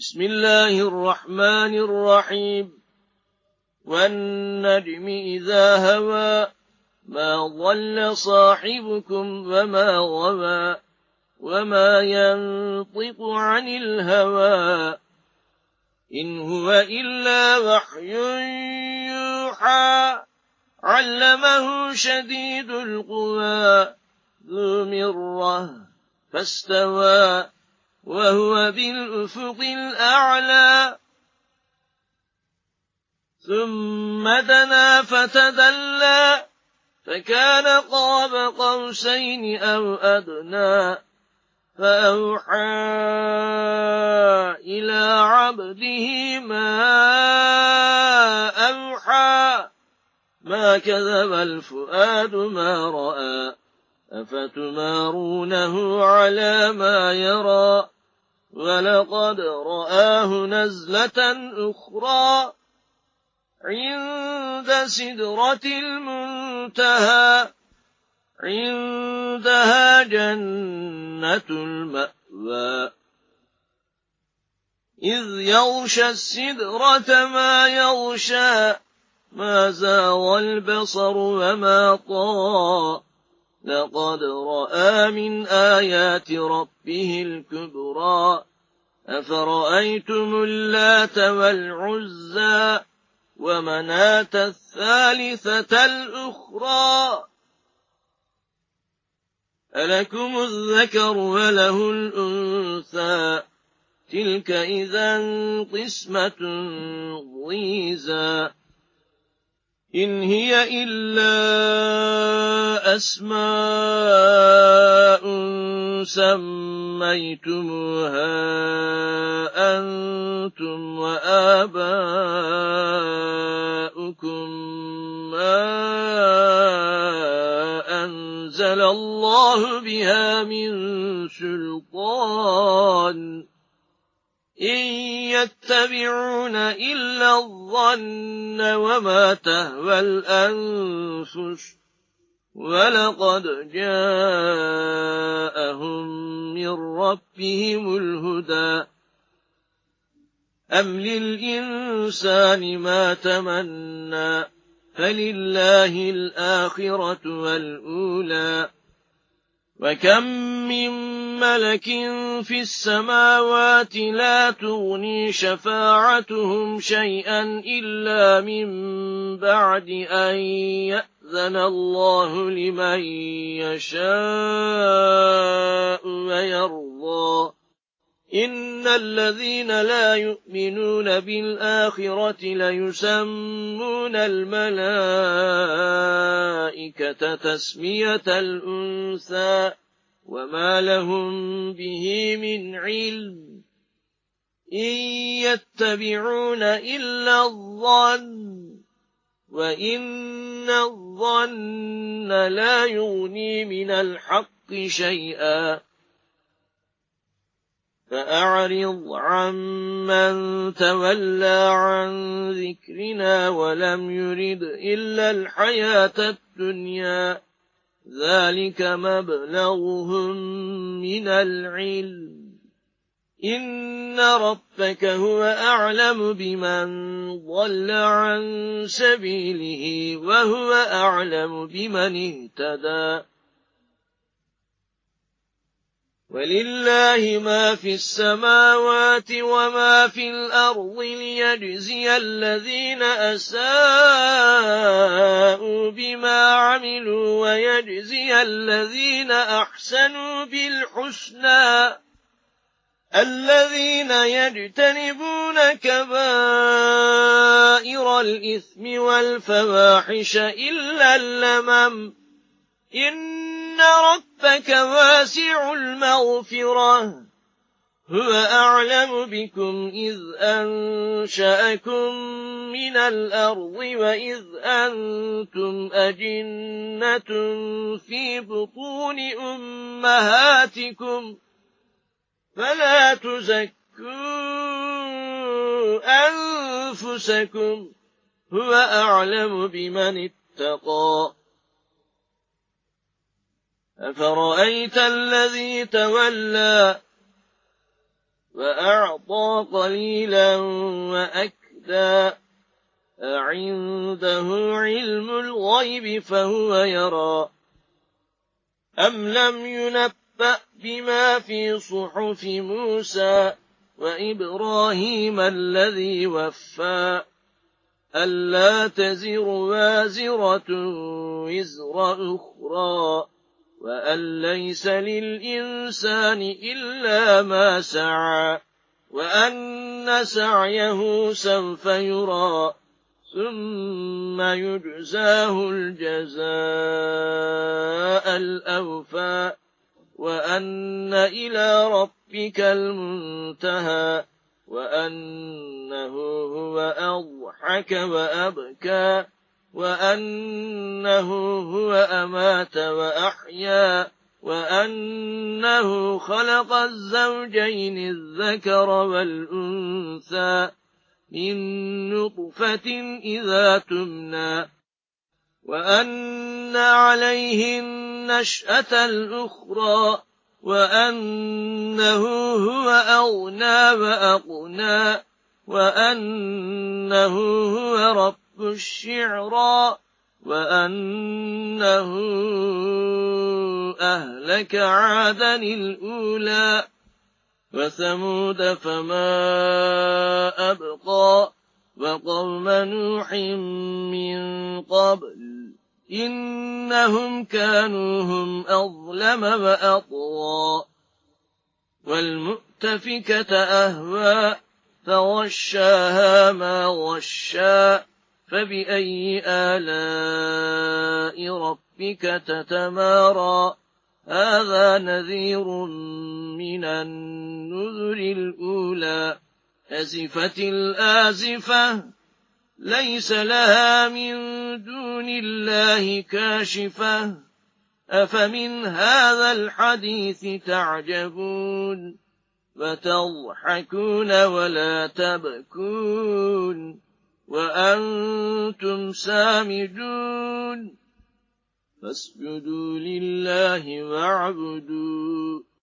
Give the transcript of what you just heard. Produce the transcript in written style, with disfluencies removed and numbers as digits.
بسم الله الرحمن الرحيم والنجم إذا هوى ما ضل صاحبكم وما غوى وما ينطق عن الهوى إن هو إلا وحي يوحى علمه شديد القوى ذو مرة فاستوى وهو بالأفق الأعلى ثم دنا فتدلى فكان قاب قوسين أو أدنى فأوحى إلى عبده ما أوحى ما كذب الفؤاد ما رأى أفتمارونه على ما يرى ولقد رآه نزلة أخرى عند سدرة المنتهى عندها جنة المأوى إذ يغشى السدرة ما يغشى ما زاغ البصر وما طغى لقد رأى من آيات ربه الكبرى أفرأيتم اللات والعزى ومناة الثالثة الأخرى ألكم الذكر وله الأنثى تلك إذا قسمة ضيزى إن هي إلا أسماء سميتموها أنتم وآباؤكم ما أنزل الله بها من سلطان إن يتبعون إلا الظن وما تهوى الأنفس ولقد جاءهم من ربهم الهدى أم للإنسان ما تمنى فلله الآخرة والأولى وكم من ملك في السماوات لا تغني شفاعتهم شيئا إلا من بعد أن يأذن الله لمن يشاء ويرضى إن الذين لا يؤمنون بالآخرة ليسمون الملائكة تسمية الأنثى وما لهم به من علم إن يتبعون إلا الظن وإن الظن لا يغني من الحق شيئا فأعرض عمن تولى عن ذكرنا ولم يرد إلا الحياة الدنيا ذلك مبلغهم من العلم إن ربك هو أعلم بمن ضل عن سبيله وهو أعلم بمن اهتدى ولله ما في السماوات وما في الأرض ليجزي الذين أساءوا بما عملوا ويجزي الذين أحسنوا بالحسنى الذين يجتنبون كبائر الإثم والفواحش إلا اللمم إن ربك واسع المغفرة هو أعلم بكم إذ أنشأكم من الأرض وإذ أنتم أجنة في بطون أمهاتكم فلا تزكوا أنفسكم هو أعلم بمن اتقى أفرأيت الذي تولى وأعطى قليلا وأكدى أعنده علم الغيب فهو يرى أم لم ينبأ بما في صحف موسى وإبراهيم الذي وفى ألا تزر وازرة وزر أخرى وأن ليس للإنسان إلا ما سعى وأن سعيه سوف يرى ثم يجزاه الجزاء الأوفى وأن إلى ربك المنتهى وأنه هو أضحك وأبكى وأنه هو أمات وأحيا وأنه خلق الزوجين الذكر والأنثى من نطفة إذا تمنى وأن عليه النشأة الأخرى وأنه هو أغنى وأقنى وأنه هو رب الشعرى وأنه أهلك عادا الأولى وثمود فما أبقى وقوم نوح من قبل إنهم كانوا هم أظلم وأطغى والمؤتفكة أهوى فغشاها ما غشى فبأي آلاء ربك تتمارى هذا نذير من النذر الأولى أزفت الآزفة ليس لها من دون الله كاشفة أفمن هذا الحديث تعجبون وتضحكون ولا تبكون وأنتم سامدون فاسجدوا لله واعبدوا